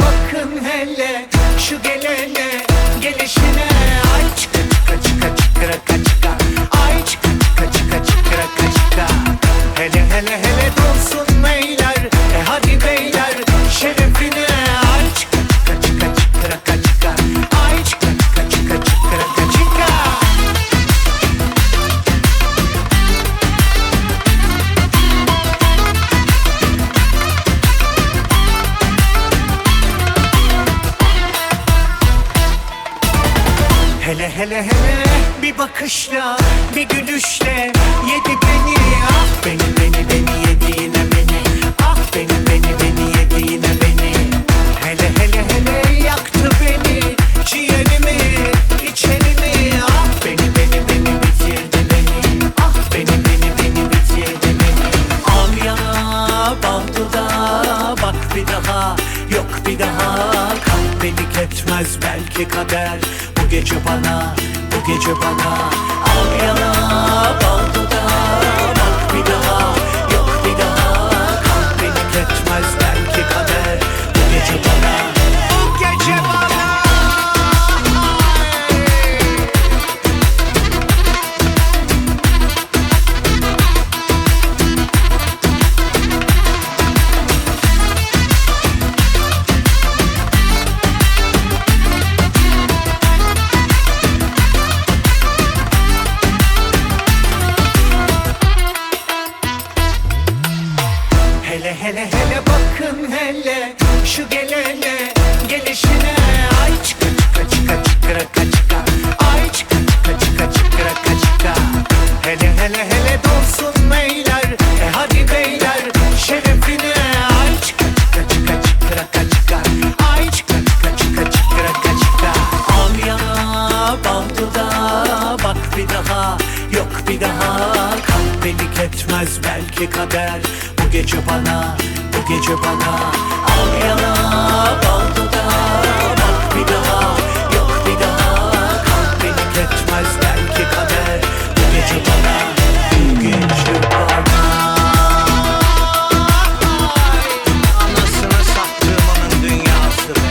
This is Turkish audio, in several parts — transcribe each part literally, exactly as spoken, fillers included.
bakın hele şu gelene gelişine. Ay çıka çıka çıka çıkıra kaçka. Ay çıka çıka çıka çıkıra kaçka. Hele hele hele dolsun beyler, e hadi beyler şerefine. Ay çıka çıka çıka çıkıra kaçka. Ay çıka çıka çıka çıkıra kaçka. Hele hele hele bir bakışla, bir gülüşle yedi beni. Ah beni beni beni yedi yine beni. Ah beni beni beni yedi yine beni. Hele hele hele yaktı beni, ciğerimi, içerimi. Ah beni beni beni bitirdi beni. Ah beni beni beni bitirdi beni. Al yana bal dudağa, bak bir daha yok bir daha. Kahpelik etmez belki kader. Bu gece bana, bu gece bana. Al yana bal dudağa, bak bir daha yok bir daha. Kahpelik etmez belki kader. Bu gece bana, bu gece bana. Hele hele hele bakın hele şu gelene gelişine. Ay çıka çıka çıka çıkıra kaçka. Ay çıka çıka çıka çıkıra kaçka. Hele hele hele dolsun beyler, e hadi beyler şerefine. Ay çıka çıka çıka çıkıra kaçka. Ay çıka çıka çıka çıkıra kaçka. Al yana bal dudağa, bak bir daha yok bir daha. Kahpelik etmez belki kader. Bu gece bana, bu gece bana. Al yana bal dudağa, bak bir daha yok bir daha. Kahpelik etmez belki kader. Bu gece bana, bu gece bana. Anasını sattığım onun dünyası be.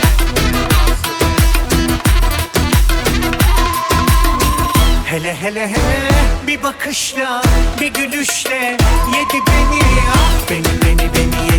Hele hele hele bir bakışla, bir gülüşle yedi beni. Ah beni beni beni yedi.